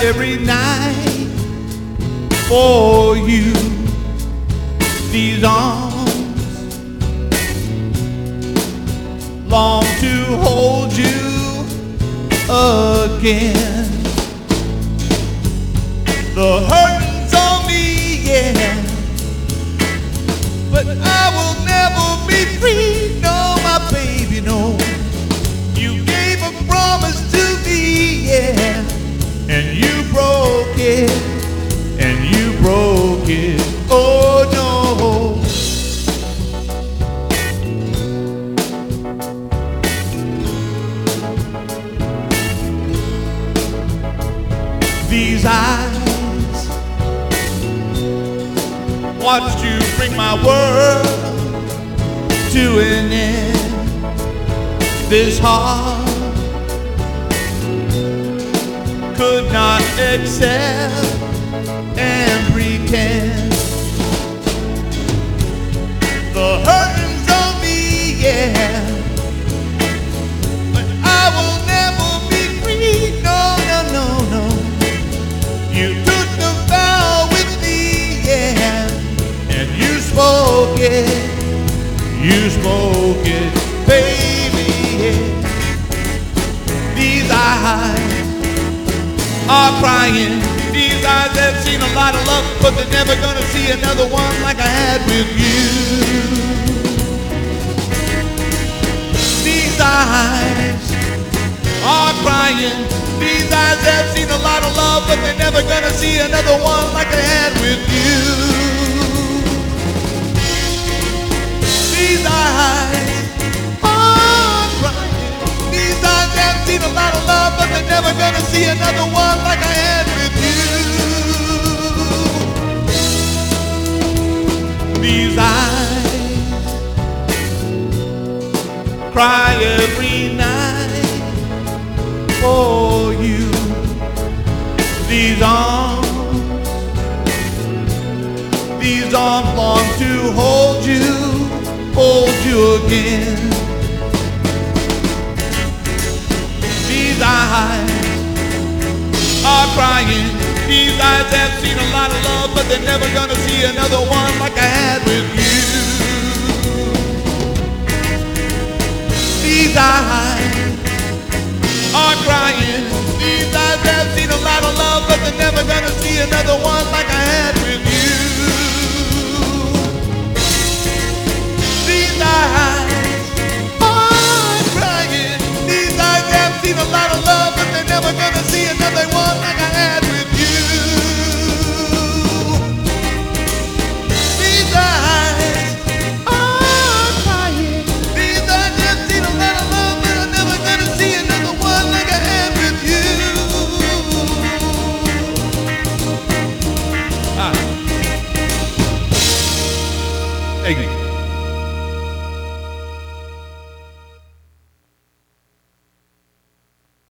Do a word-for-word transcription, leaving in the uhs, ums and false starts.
every night for you. These arms long to hold you again. The hurting's on me, yeah, but I will never be free. No, my baby, no. You gave a promise to me, yeah, and you broke it, and you broke it. Oh no. These eyes watched you bring my world to an end. This heart could not accept and pretend. The hurting's on me, yeah, but I will never be free. No, no, no, no. You took the vow with me, yeah, and you spoke it, you spoke it, baby, yeah. These eyes are crying. These eyes have seen a lot of love, but they're never gonna see another one like I had with you. These eyes are crying. These eyes have seen a lot of love, but they're never gonna see another one like I had with you. These eyes are crying. These eyes have seen a lot of love, but they're never gonna see another one like I had with you. These eyes cry every night for you. These arms, these arms long to hold you, hold you again. These eyes are crying. These eyes have seen a lot of love, but they're never gonna see another one like I had with you. These eyes are crying. These eyes have seen a lot of love, but they're never gonna see another one like I had with you. These eyes are crying. These eyes have seen a lot of love, but they're never gonna see another one like